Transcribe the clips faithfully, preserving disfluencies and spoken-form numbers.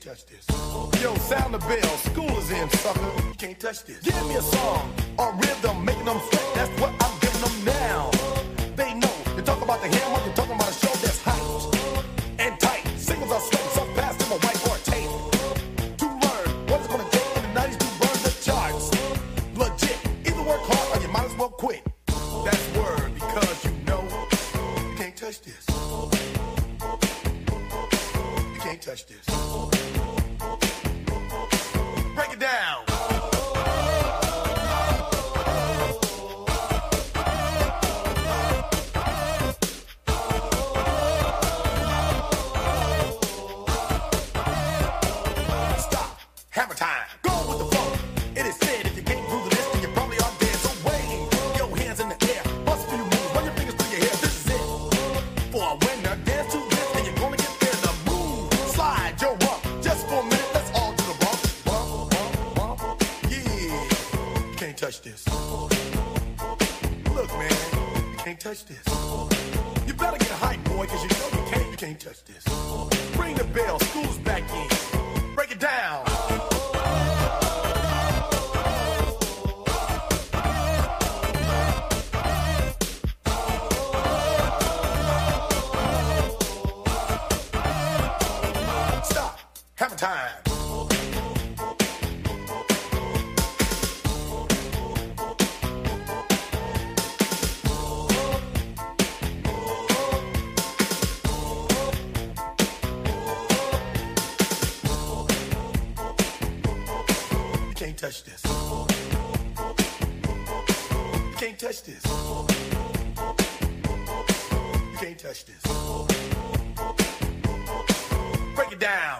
Touch this. Yo, sound the bell. School is in, sucker. You can't touch this. Give me a song or rhythm, making them sweat. That's what I'm giving them now. They know. You talk about the hammer, you're talking about a show that's hot and tight. Singles are sweating so fast in a whiteboard tape. To learn what it's gonna take in the nineties to burn the charts. Legit. Either work hard or you might as well quit. That's word because you know you can't touch this. You can't touch this. Break it down. Stop. Hammer time. Go with the flow. It is said if you can't groove the list, then you probably are dead. So wave your hands in the air. Bust a few moves. Run your fingers through your hair. This is it. For a winner, dance to this, and you're gonna get there. The move. Slide your rump. Just for a minute. Let's all do the bump. Bump, bump, bump. Yeah. You can't touch this. Look, man. You can't touch this. You better get hype, boy, because you know you can't. You can't touch this. Ring the bell. School's back in. Break it down. Stop. Hammer time. You can't touch this. You can't touch this. You can't touch this. Break it down.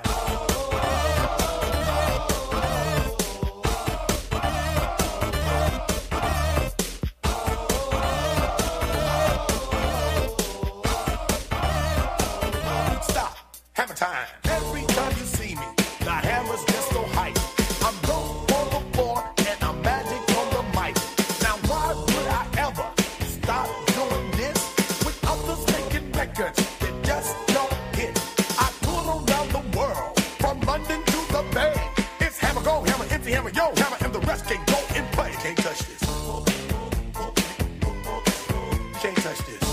Stop. Hammer time. Every time you see me, the hammer's just so hype. I'm dope on the floor and I'm magic on the mic. Now why would I ever stop doing this without us making records that just don't hit? I tour around the world from London to the Bay. It's hammer, go hammer, empty hammer, yo hammer, and the rest can go and play. You can't touch this. You can't touch this.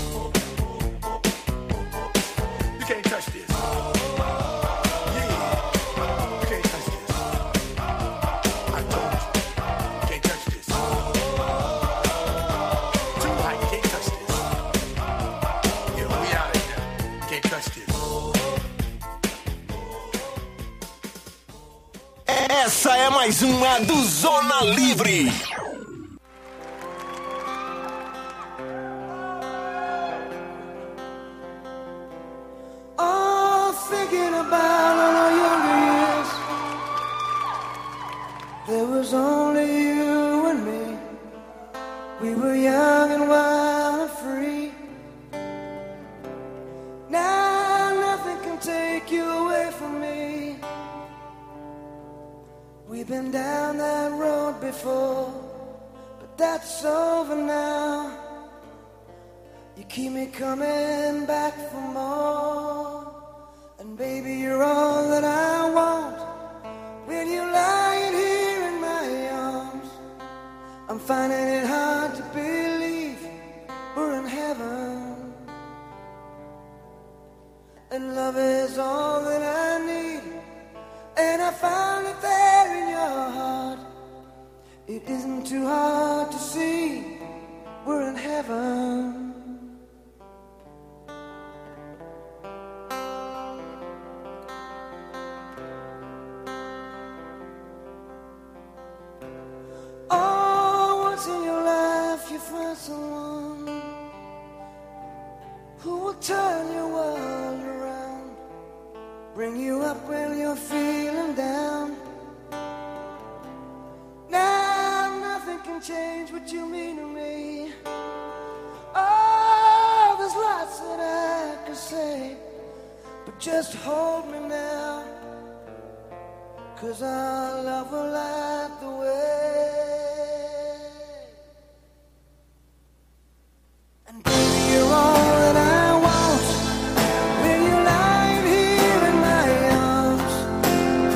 You can't touch this. Yeah. You can't touch this. I told you. You can't touch this. Too high, you can't touch this. Yeah, we out of here. You can't touch this. Essa é mais uma do Zona Livre. Oh, thinking about all our younger years. There was only you and me. We were young and wild and free. Now nothing can take you away from me. We've been down that road before, but that's over now. You keep me coming back for more. And baby, you're all that I want. When you're lying here in my arms, I'm finding it hard to believe we're in heaven. And love is all that I need. And I found it there in your heart. It isn't too hard to see we're in heaven. Oh, once in your life you find someone who will turn your world around, bring you up when you're feeling down. Now nothing can change what you mean to me. Oh, there's lots that I could say, but just hold me now, 'cause our love will light the way. And baby, you're all that I want. When you're lying here in my arms,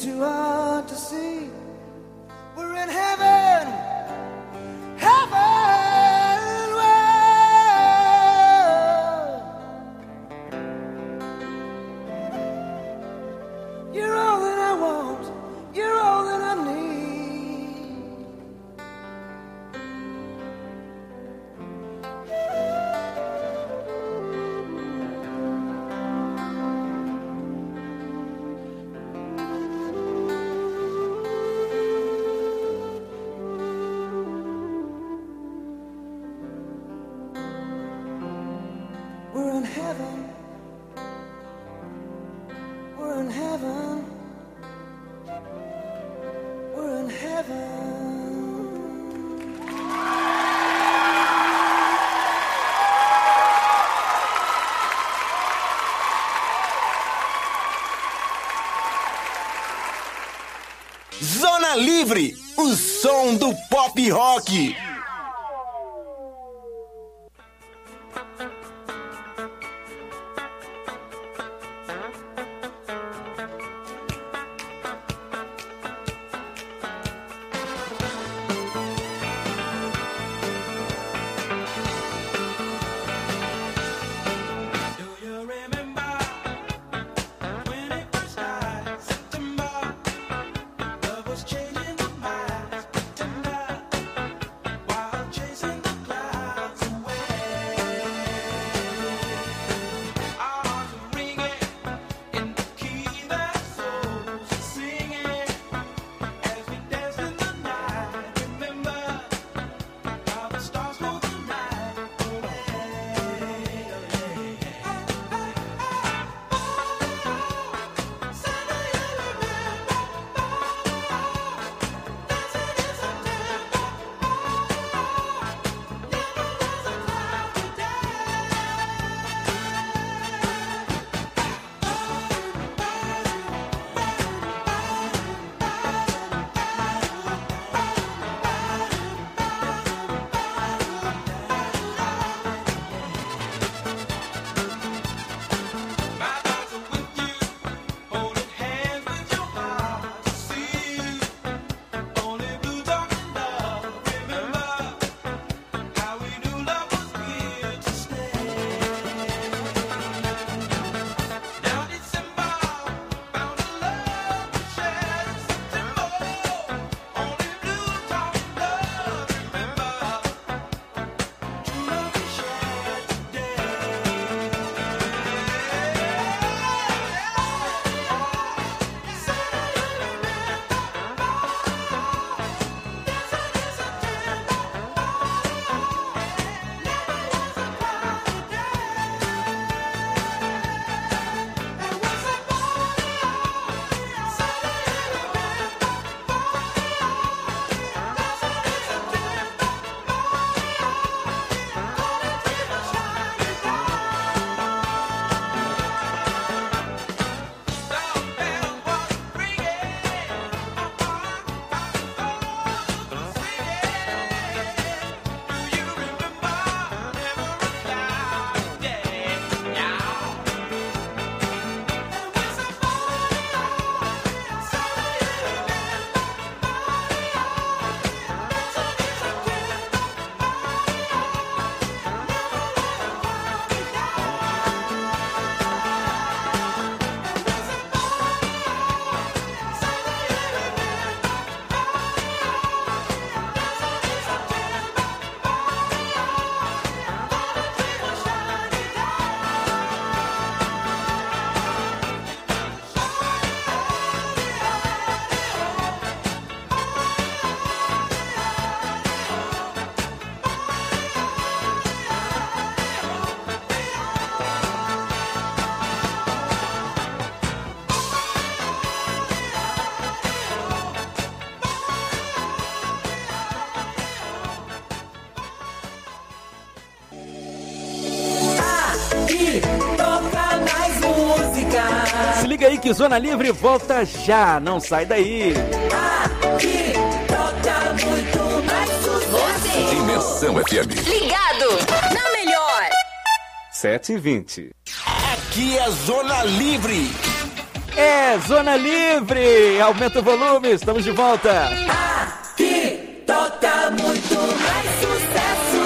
too hard to see. We're in heaven, heaven, well. You're all that I want, you're all that I need. We're in heaven. We're in heaven. We're in heaven. Zona Livre, o som do pop rock. Se liga aí que Zona Livre volta já, não sai daí. Aqui toca muito mais sucesso. Dimensão F M. Ligado na melhor. sete e vinte. Aqui é Zona Livre. É Zona Livre. Aumenta o volume, estamos de volta. Aqui toca muito mais sucesso.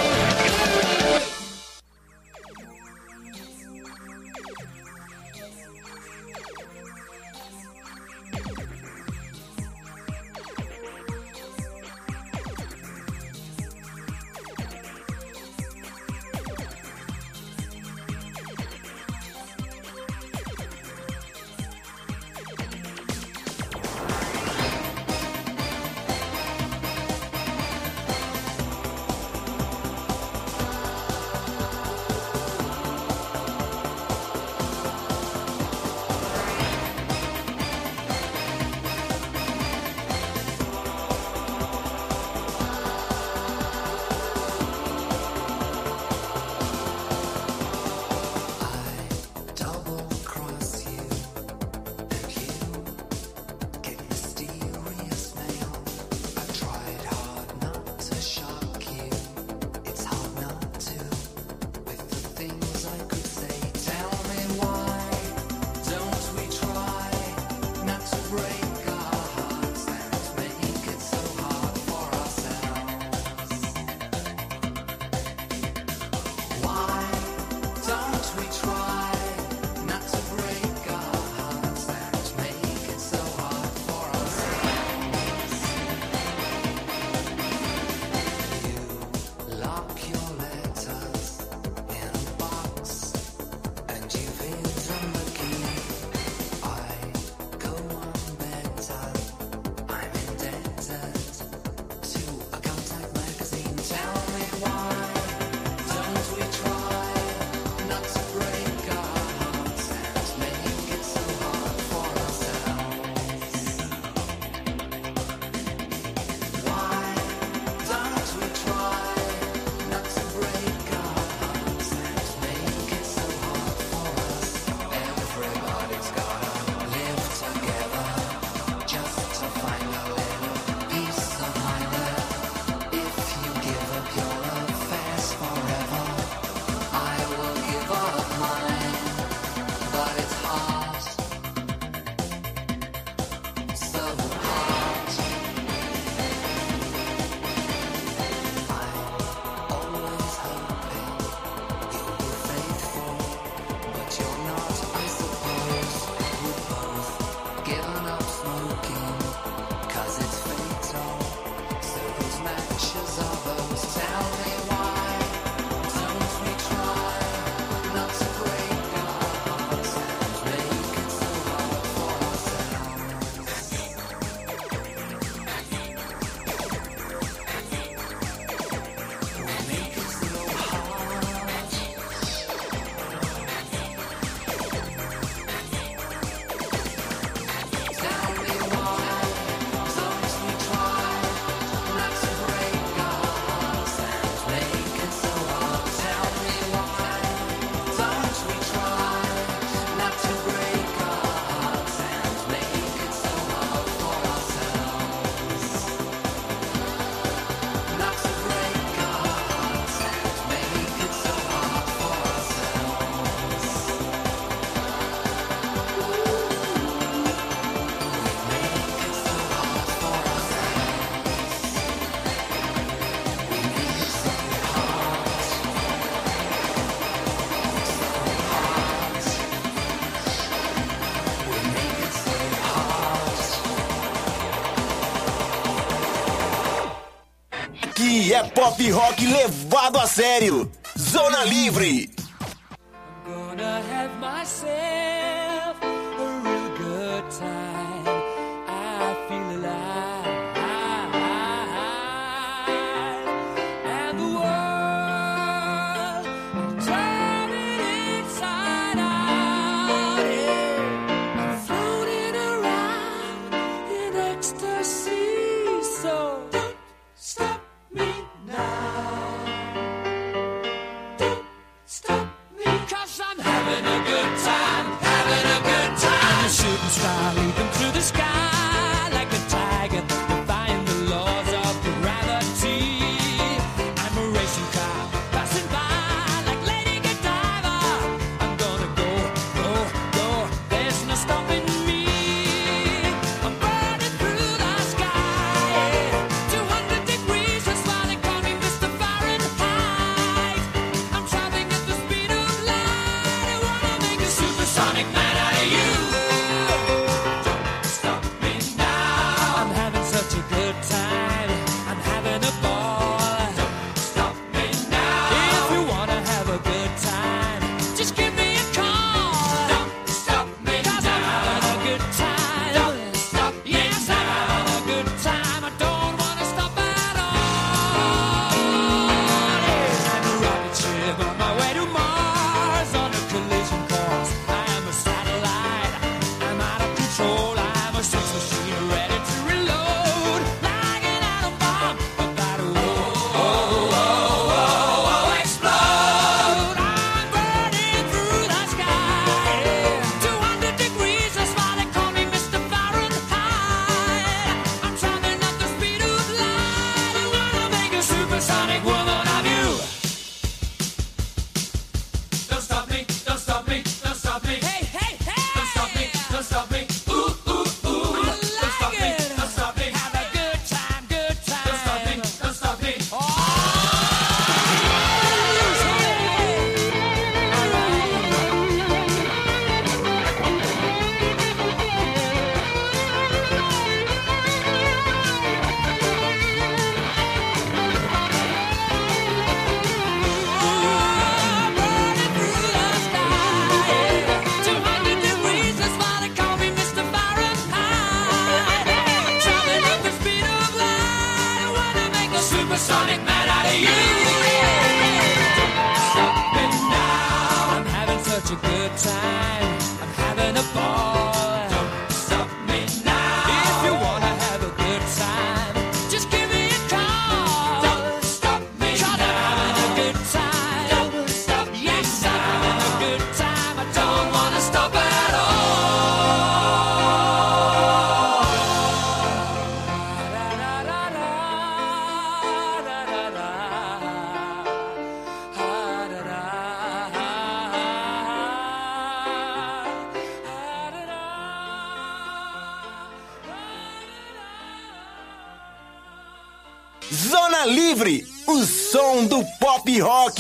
Aqui é pop rock levado a sério. Zona Livre. Gonna have myself a real good time. I feel alive, and the world I'm turning inside out. Yeah. I'm floating around in ecstasy. So don't stop me now. Don't stop me, 'cause I'm having a good time. having a ball. Don't stop me now. If you wanna have a good time, just give me a call. Don't stop me now. I'm having a good time. Don't stop me yes, now. I'm having a good time. I don't wanna stop at all. Zona Livre, o som do pop rock.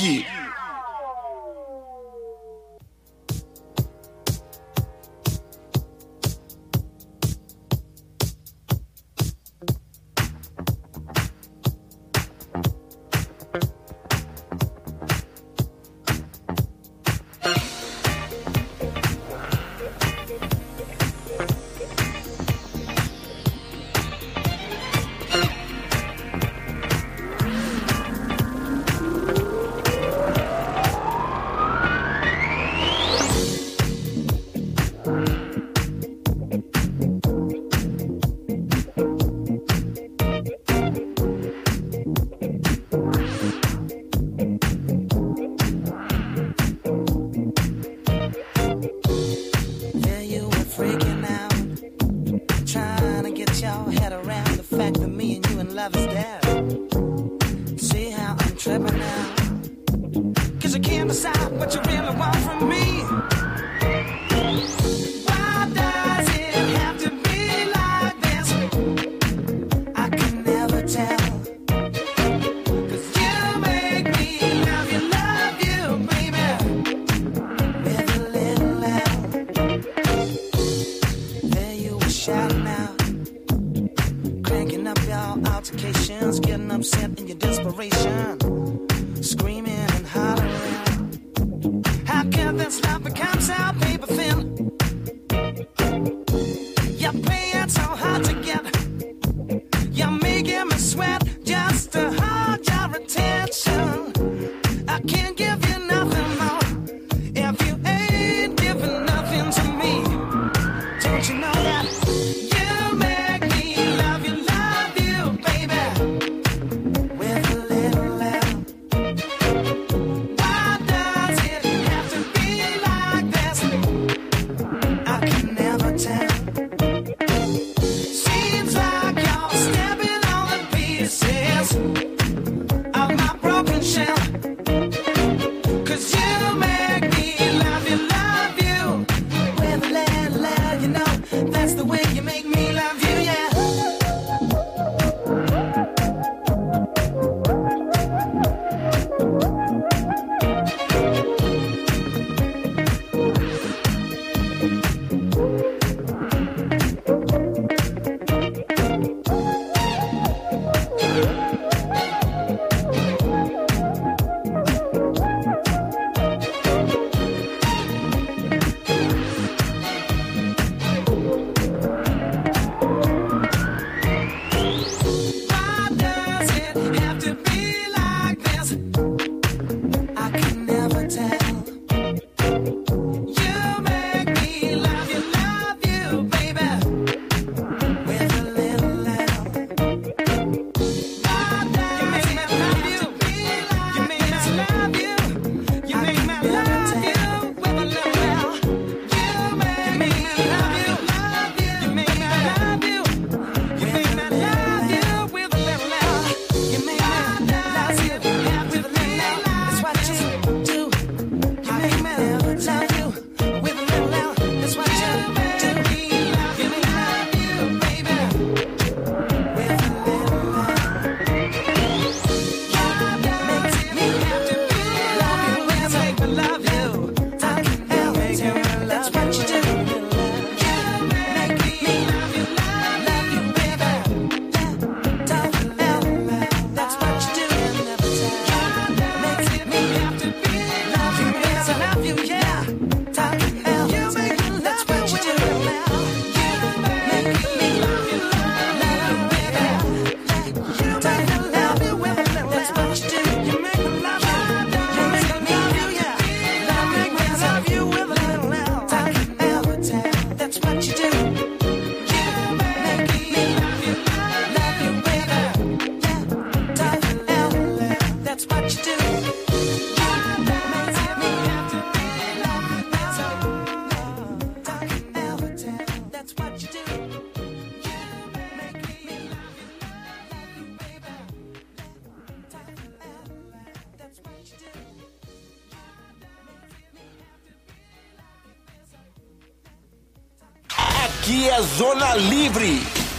Aqui é Zona Livre.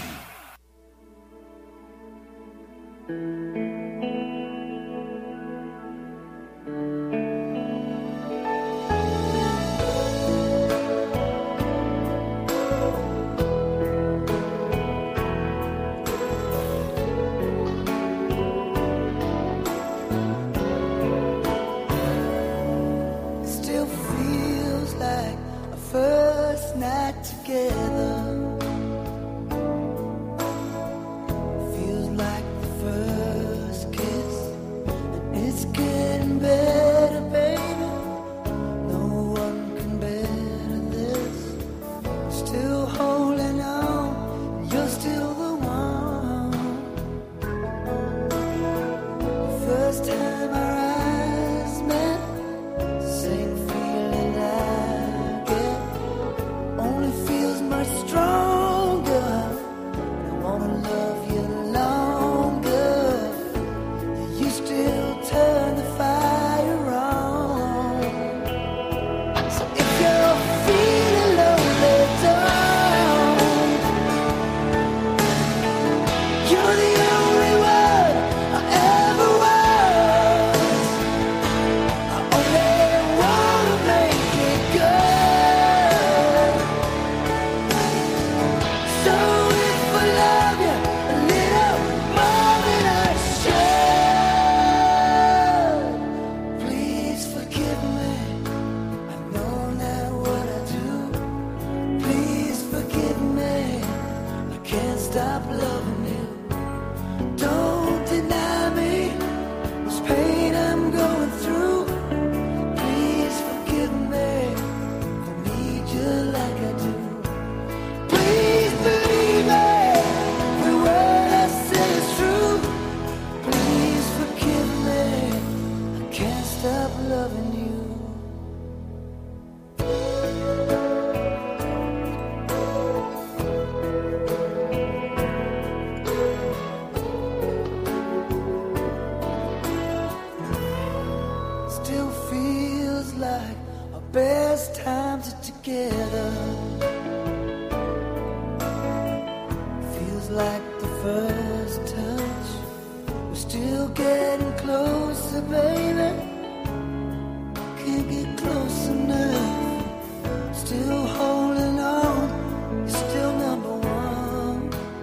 Still feels like a first night together. Feels like the first kiss, and it's getting better, baby. No one can better this. Still holding on, you're still the one. First time our eyes met, same feeling I get, only feels much stronger. I wanna love you longer. You still turn the fire on. So if you're feeling lonely, don't. You're the only one I ever was. I only wanna make it good. So if I love you a little more than I should, please forgive me. I know now what I do. Please forgive me. I can't stop loving you. Don't deny me this pain I'm going through. Please forgive me. I need you like I do. Please believe me. Every word I say is true. Please forgive me. I can't stop loving you. Still feels like our best times are together. Feels like the first touch. We're still getting closer, baby. Can't get close enough. Still holding on. You're still number one.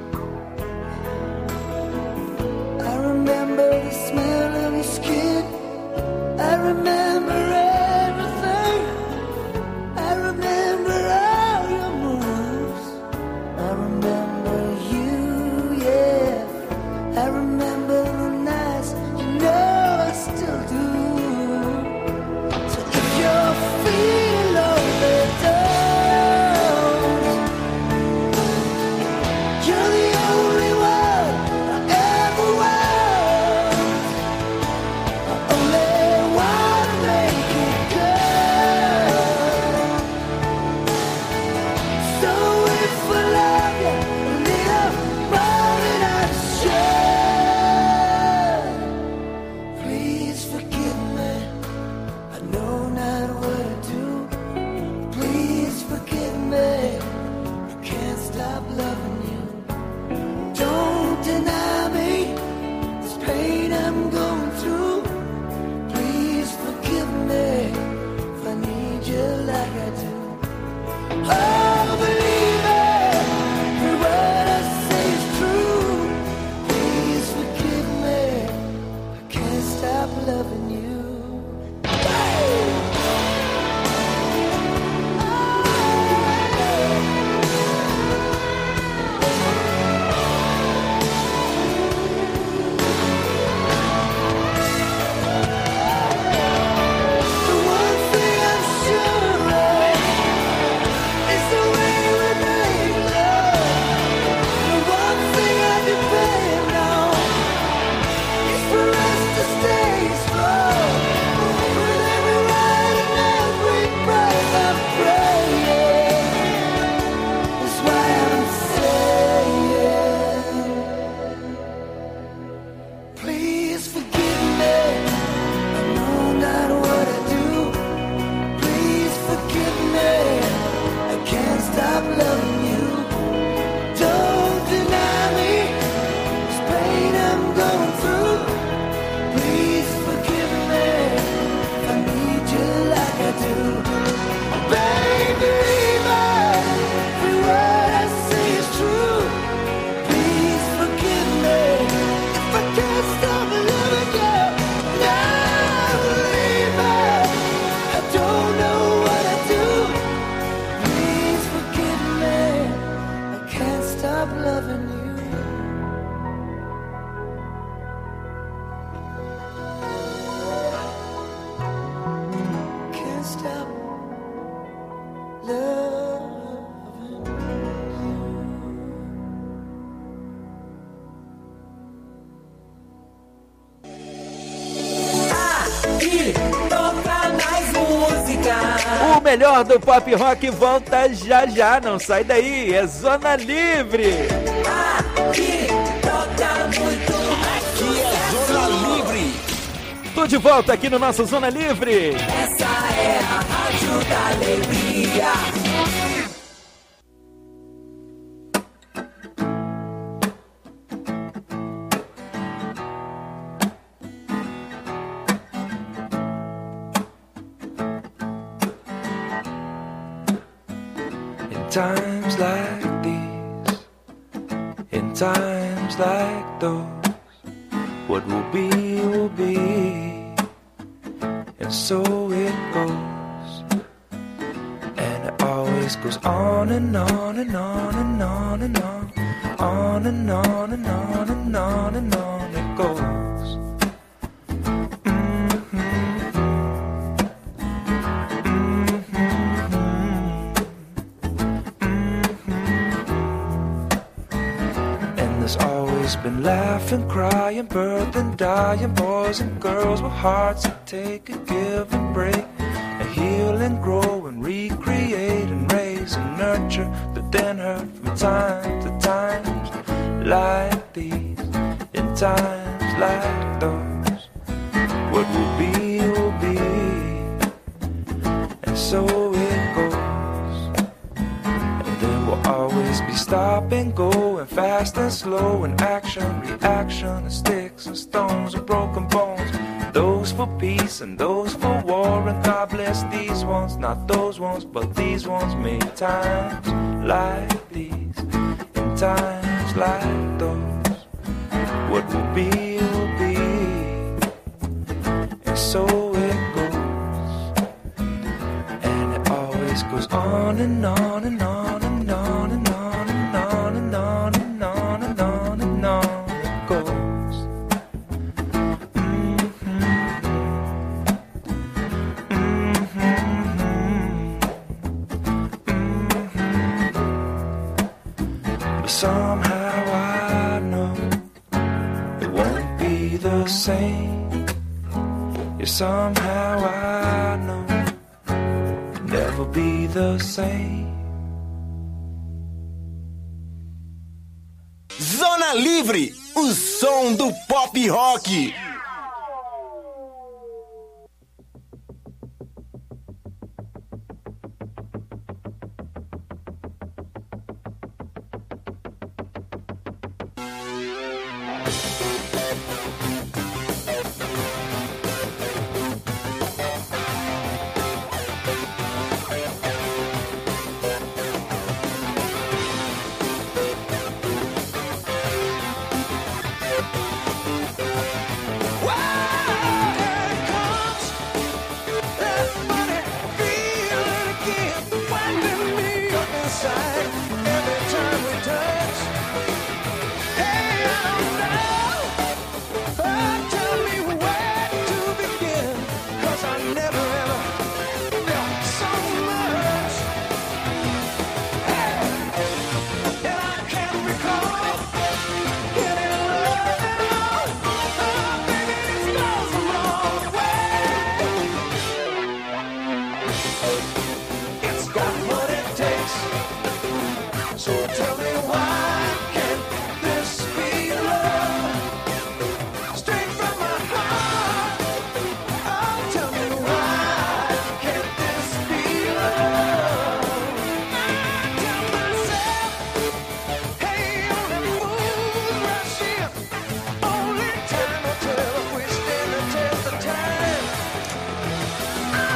I remember the smell of your skin. I remember everything. I remember all your moves. I remember you, yeah. I remember the nights, you know I still do. melhor do pop rock volta já já, não sai daí, é Zona Livre. Aqui toca muito mais Aqui é Zona Livre. Tô de volta aqui no nosso Zona Livre. Essa é a Rádio da Alegria. Times like these, in times like those, what will be, will be, and so it goes, and it always goes on and on and on and on and on, on and on and on and on and on it goes. Been laughing, crying, birthing, dying, boys and girls with hearts that take a give and break, and heal and grow and recreate and raise and nurture, but then hurt from time to times like these, in times like those. What will be, will be, and so it goes. And there will always be stop and go, and fast and slow, and action, reaction, and sticks and stones and broken bones. Those for peace and those for war, and God bless these ones, not those ones, but these ones made times like these, in times like those. What will be, will be, and so it goes, and it always goes on and on and on and on and on and on and on and on and on and on it goes. Mm-hmm. Mm-hmm. Mm-hmm. But somehow I know it won't be the same. Yeah, somehow I know it'll never be the same. Zona Livre, o som do pop rock.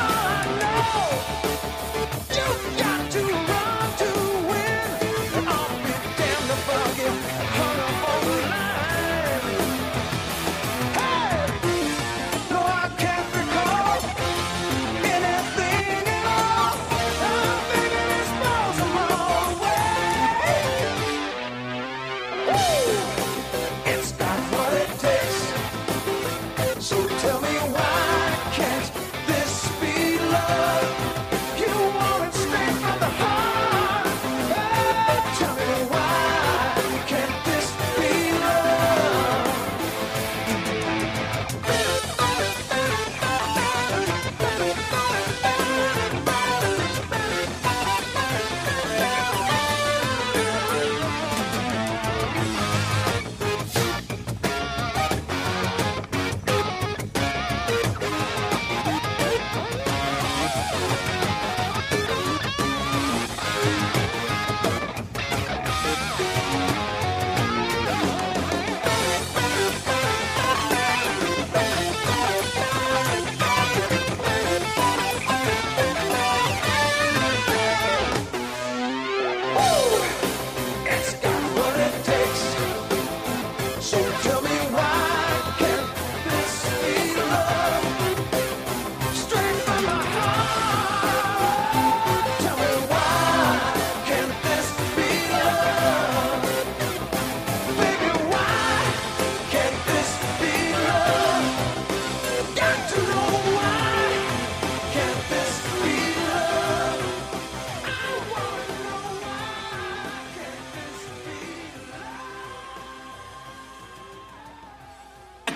You got to run to win.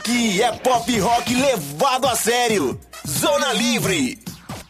Aqui é pop rock levado a sério. Zona Livre.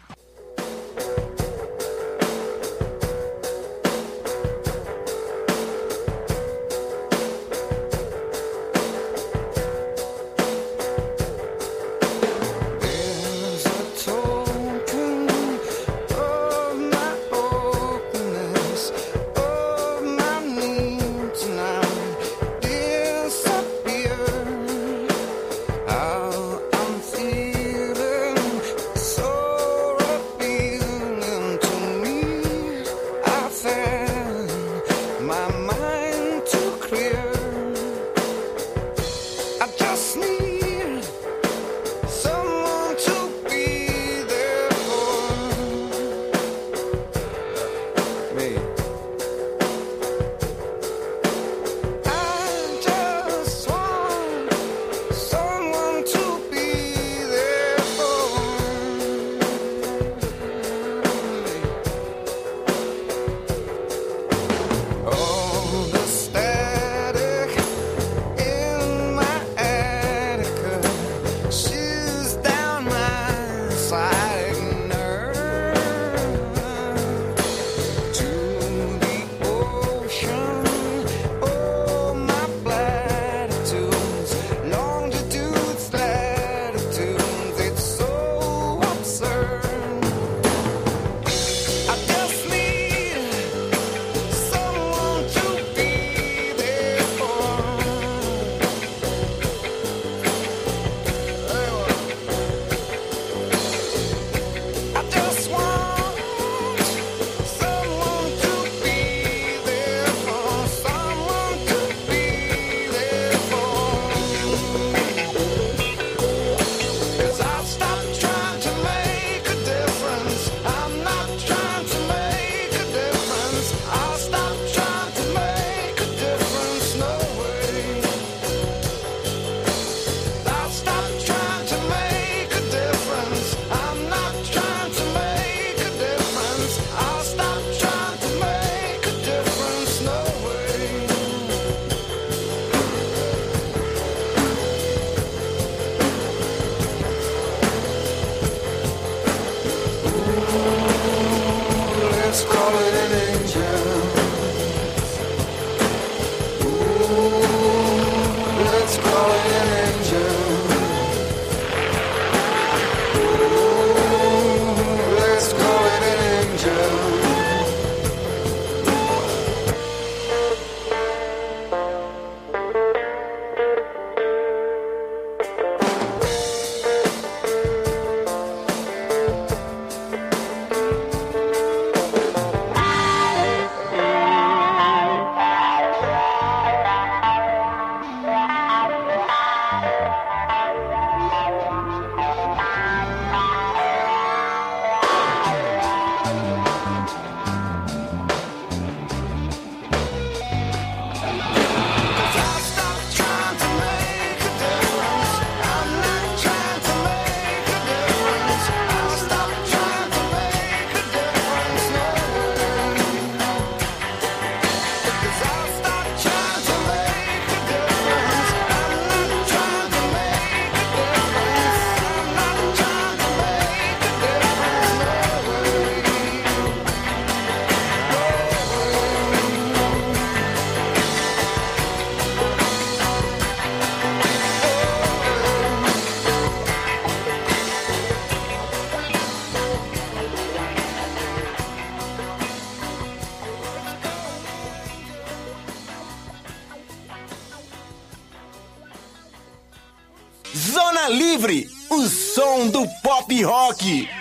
Zona Livre, o som do pop rock.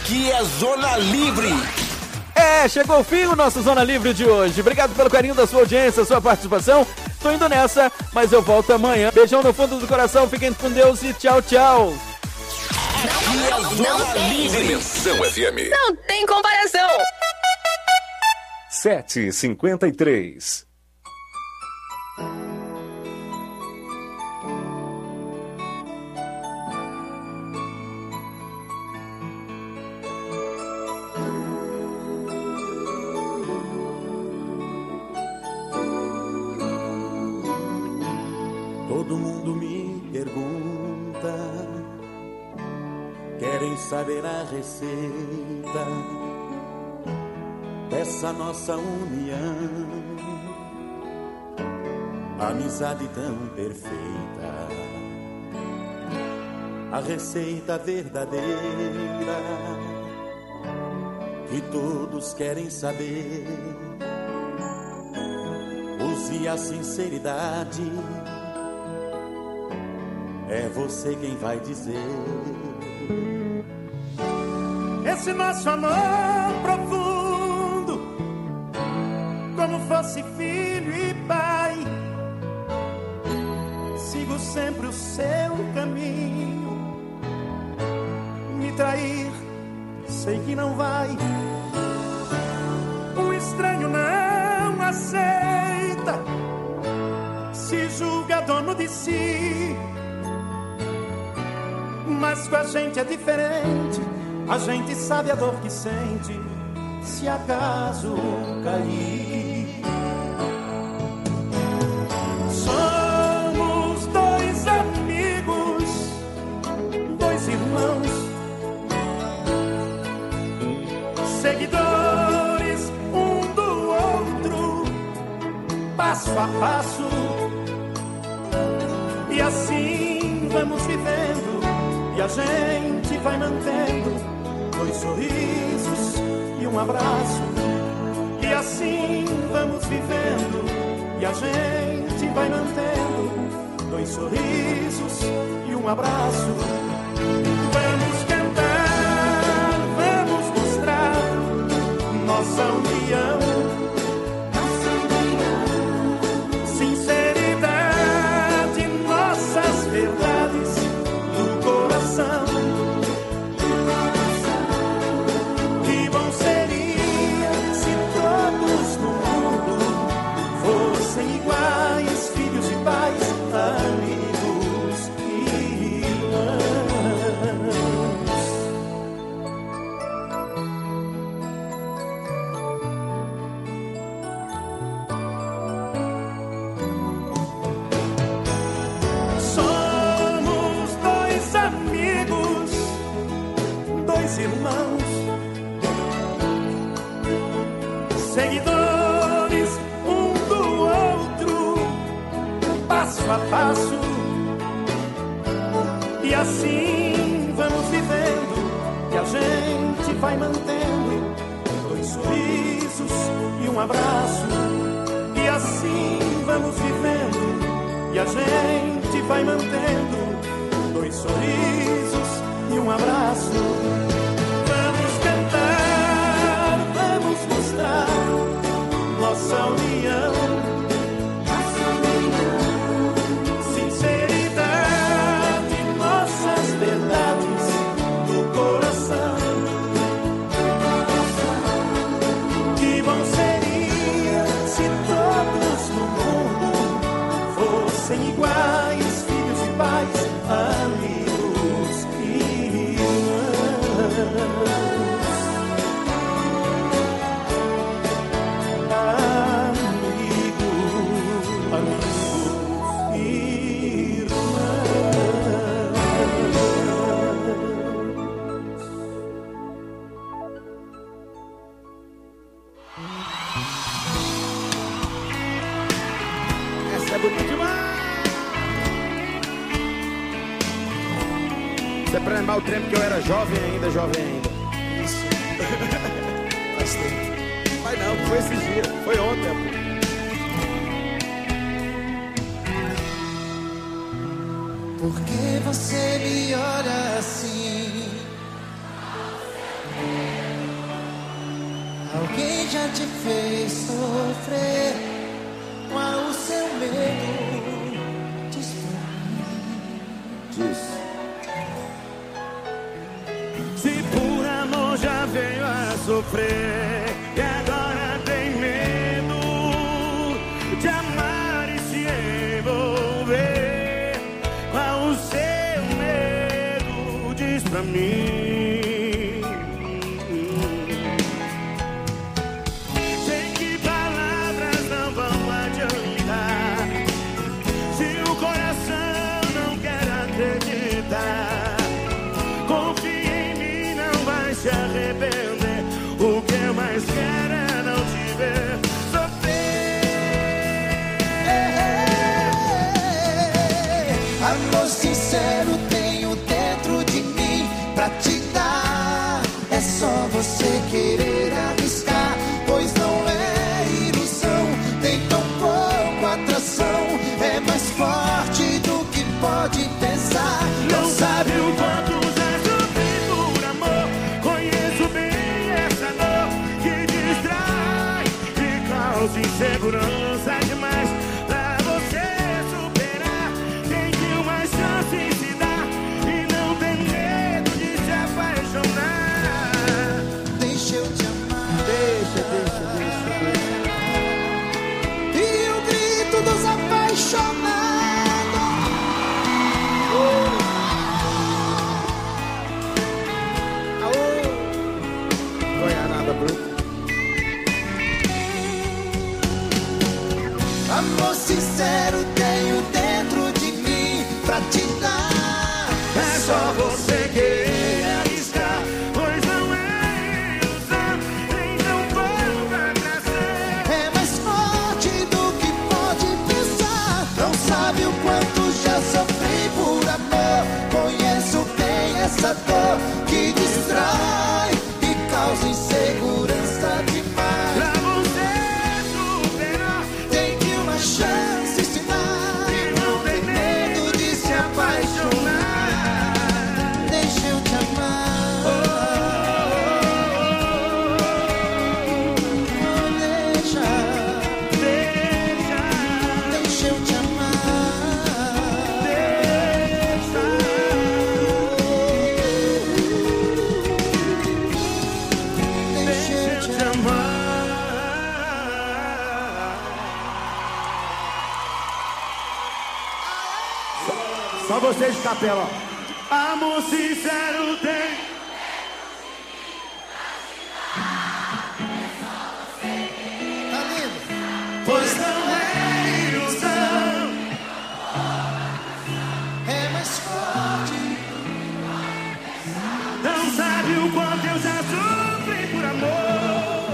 Aqui é Zona Livre. É, chegou o fim o nosso Zona Livre de hoje. Obrigado pelo carinho da sua audiência, sua participação. Tô indo nessa, mas eu volto amanhã. Beijão no fundo do coração, fiquem com Deus e tchau, tchau. Aqui é Zona Livre. Dimensão F M. Não tem comparação. sete e cinquenta e três. Todo mundo me pergunta, querem saber a receita dessa nossa união, amizade tão perfeita, a receita verdadeira que todos querem saber. Use a sinceridade, é você quem vai dizer. Esse nosso amor profundo, como fosse filho e pai, sigo sempre o seu caminho. Me trair, sei que não vai. Um estranho não aceita, se julga dono de si. Mas com a gente é diferente, a gente sabe a dor que sente, se acaso cair. Somos dois amigos, dois irmãos, seguidores um do outro, passo a passo, e assim vamos vivendo. E a gente vai mantendo dois sorrisos e um abraço. E assim vamos vivendo. E a gente vai mantendo dois sorrisos e um abraço. Vamos cantar, vamos mostrar nossa união. Sinceridade, nossas verdades. Que bom seria se todos no mundo fossem iguais, filhos e pais, amigos e irmãos. Irmãos, seguidores um do outro, passo a passo, e assim vamos vivendo, e a gente vai mantendo dois sorrisos e um abraço, e assim vamos vivendo, e a gente vai mantendo dois sorrisos e um abraço. Nossa união, sinceridade, nossas verdades do coração. Que bom seria se todos no mundo fossem iguais, filhos e pais, amigos e irmãos. Isso é pra lembrar o tempo que eu era jovem ainda, jovem ainda. Isso. Faz tempo. Vai não, foi esses dias. Foi ontem, pô. Por que você me olha assim? te fez sofrer. Qual o seu medo? Diz pra mim. Diz. Se por amor já veio a sofrer e agora tem medo de amar e se envolver, qual o seu medo? Diz pra mim. Sei que palavras não vão adiantar se o coração não quer acreditar. Confia em mim, não vai se arrepender. O que eu mais quero é não te ver sofrer. Amor sincero tenho dentro de mim pra te dar. É só você querer arriscar, pois não é ilusão. Tem tão pouco atração, é mais forte do que pode pensar. Não sabe o quanto já sofri por amor. Conheço bem essa dor que distrai e causa insegurança demais. Pra você superar, tem que uma chance se dar e não ter medo de se apaixonar. Deixa eu te amar. Deixa, deixa, deixa, deixa. E o grito dos apaixonados. Goianada bruta. Amor sincero tenho dentro de mim pra te dar. É só você querer arriscar, pois não é ilusão. Tem tão pouco atração. É mais forte do que pode pensar. Não sabe o quanto já sofri por amor. Conheço bem essa dor que distrai e causa insegurança demais. Pra você superar, Tem que uma chance se dar. e não ter medo de se apaixonar. Deixa eu te amar. Oh, deixa, Deixa, deixa eu te amar. deixa. Deixa eu te amar. Só vocês de capela. Amor sincero tem. Tá lindo? Pois não é ilusão. É mais forte. Não sabe o quanto eu já sofri por amor.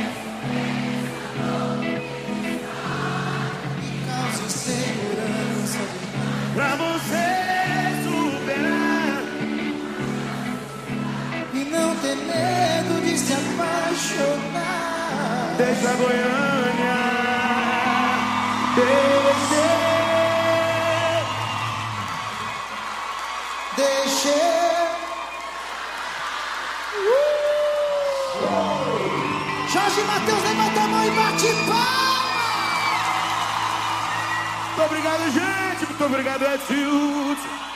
Causa insegurança. Pra você superar, E não ter medo de se apaixonar. deixa a Goiânia. Deixa. Deixa. Jorge Matheus, levanta a mão e bate palma. Muito obrigado, gente. Muito obrigado, Edson.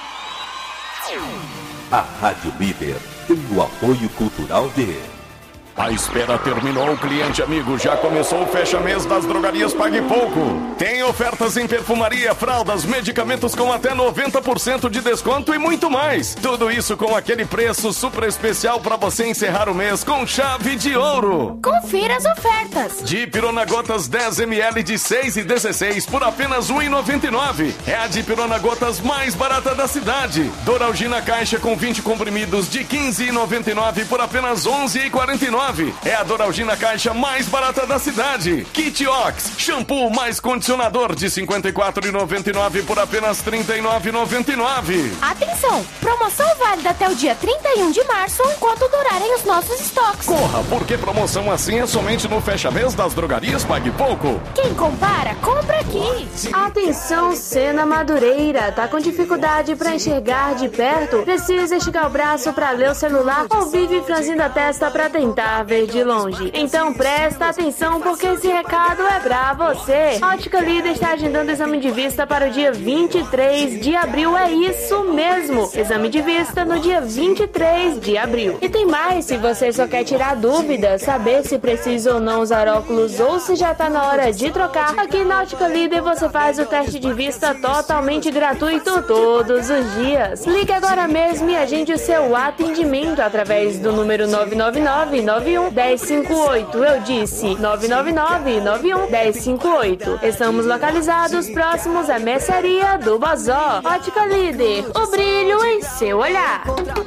A Rádio Líder tem o apoio cultural de... A espera terminou, cliente amigo. Já começou o fecha-mês das drogarias Pague Pouco. Tem ofertas em perfumaria, fraldas, medicamentos com até noventa por cento de desconto e muito mais. Tudo isso com aquele preço super especial para você encerrar o mês com chave de ouro. Confira as ofertas. Dipirona Gotas dez mililitros de seis e dezesseis por apenas um real e noventa e nove centavos. É a Dipirona Gotas mais barata da cidade. Doralgina Caixa com vinte comprimidos de quinze reais e noventa e nove centavos por apenas onze reais e quarenta e nove centavos. É a Doralgina Caixa mais barata da cidade. Kit Ox, shampoo mais condicionador de cinquenta e quatro reais e noventa e nove centavos por apenas trinta e nove reais e noventa e nove centavos. Atenção, promoção válida até o dia trinta e um de março, enquanto durarem os nossos estoques. Corra, porque promoção assim é somente no fecha-mês das drogarias Pague Pouco. Quem compara, compra aqui. Atenção, Sena Madureira. Tá com dificuldade pra enxergar de perto? Precisa esticar o braço pra ler o celular ou vive franzindo a testa pra tentar ver de longe? Então presta atenção porque esse recado é pra você. A Ótica Líder está agendando exame de vista para o dia vinte e três de abril. É isso mesmo. Exame de vista no dia vinte e três de abril. E tem mais, se você só quer tirar dúvidas, saber se precisa ou não usar óculos ou se já tá na hora de trocar, aqui na Ótica Líder você faz o teste de vista totalmente gratuito todos os dias. Ligue agora mesmo e agende o seu atendimento através do número nove nove nove, nove um, um zero cinco oito. Eu disse nove nove nove, nove um, um zero cinco oito. Estamos localizados próximos à mercearia do Bozó. Ótica Líder, o brilho em seu olhar.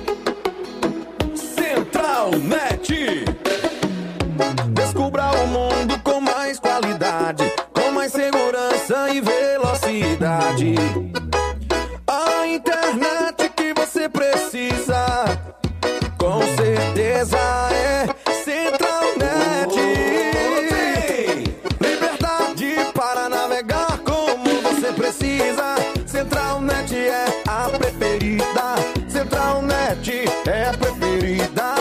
Central Net. Descubra o mundo com mais qualidade, com mais segurança e velocidade. A internet que você precisa, com certeza é Central Net. Liberdade para navegar como você precisa. Central Net é a preferida. Central Net é a preferida.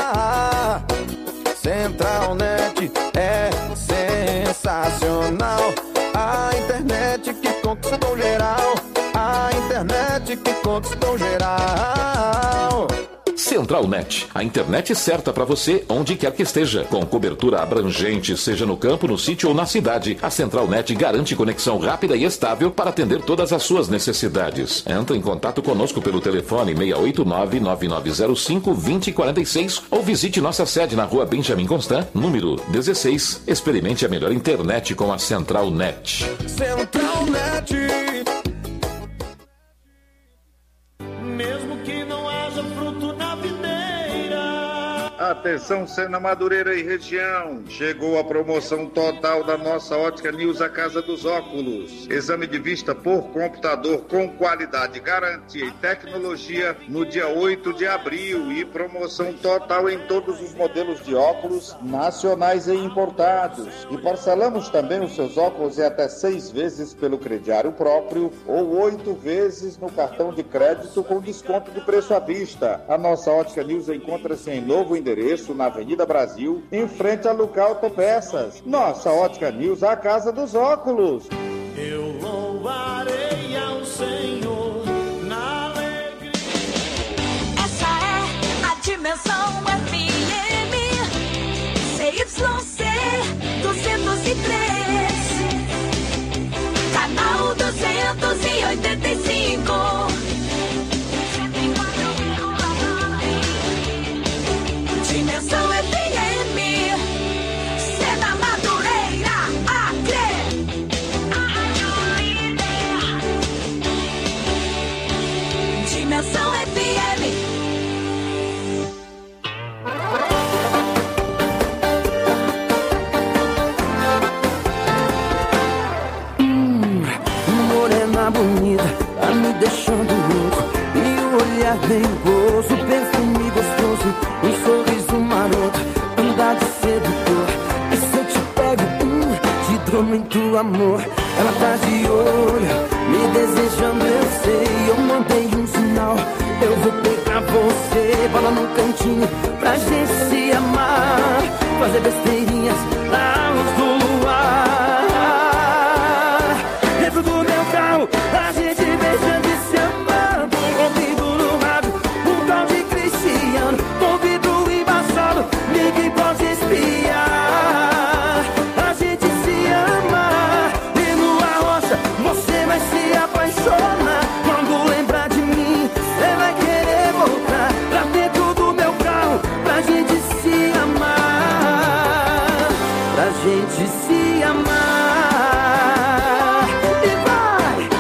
Central Net é sensacional. A internet que conquistou geral. A internet que conquistou geral. Central Net, a internet certa para você onde quer que esteja. Com cobertura abrangente, seja no campo, no sítio ou na cidade, a Central Net garante conexão rápida e estável para atender todas as suas necessidades. Entre em contato conosco pelo telefone seis oito nove, nove nove zero cinco, dois zero quatro seis ou visite nossa sede na rua Benjamin Constant, número dezesseis. Experimente a melhor internet com a Central Net. Central Net. Mesmo que não haja fruto na videira. Atenção, Sena Madureira e região. Chegou a promoção total da nossa Ótica News, a Casa dos Óculos. Exame de vista por computador com qualidade, garantia e tecnologia no dia oito de abril. E promoção total em todos os modelos de óculos nacionais e importados. E parcelamos também os seus óculos em até seis vezes pelo crediário próprio ou oito vezes no cartão de crédito com desconto de preço à vista. A nossa Ótica News encontra-se em novo endereço na Avenida Brasil, em frente a Luca Autopeças. Nossa Ótica News, a Casa dos Óculos. Eu louvarei ao Senhor na alegria. Essa é a Dimensão F M C Y C duzentos e três, canal duzentos e oitenta e cinco. Dimensão F M, Sena Madureira, Acre. Dimensão F M. Hum, morena bonita, tá me deixando louco. E o olhar bem gozo, perfume gostoso, um sorriso maroto, andar de sedutor. E se eu te pego, hum, te dou muito amor. Ela tá de olho, me desejando, eu sei. Eu mandei um sinal, eu vou pegar você. Bola no cantinho, pra gente se amar, fazer besteirinhas na luz do luar. Dentro do meu carro, a gente beijando e se amando. Ouvido no rádio, um tal de Cristiano. Ouvido embaçado, ninguém pode espiar. A gente se ama, e numa rocha você vai se apaixonar. Quando lembrar de mim, você vai querer voltar pra dentro do meu carro, pra gente se amar, pra gente se amar. E vai!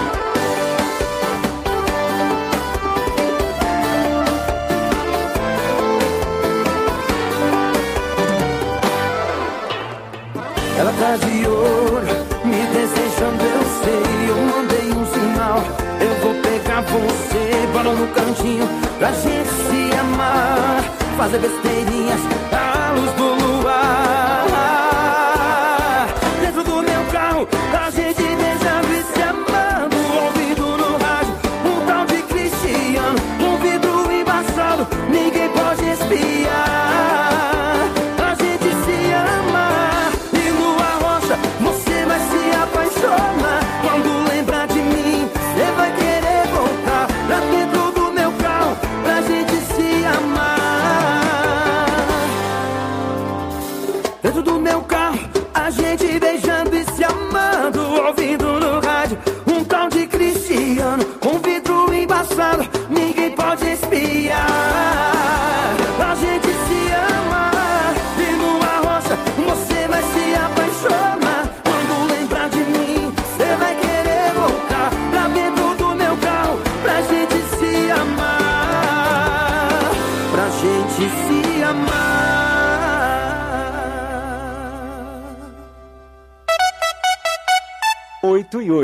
Ela tá de olho, me desejando, eu sei. Eu mandei um sinal, eu vou pegar você. Bola no cantinho, pra gente se amar, fazer besteirinhas à luz do luar. Dentro do meu carro, a gente deixa vir. oito e oito.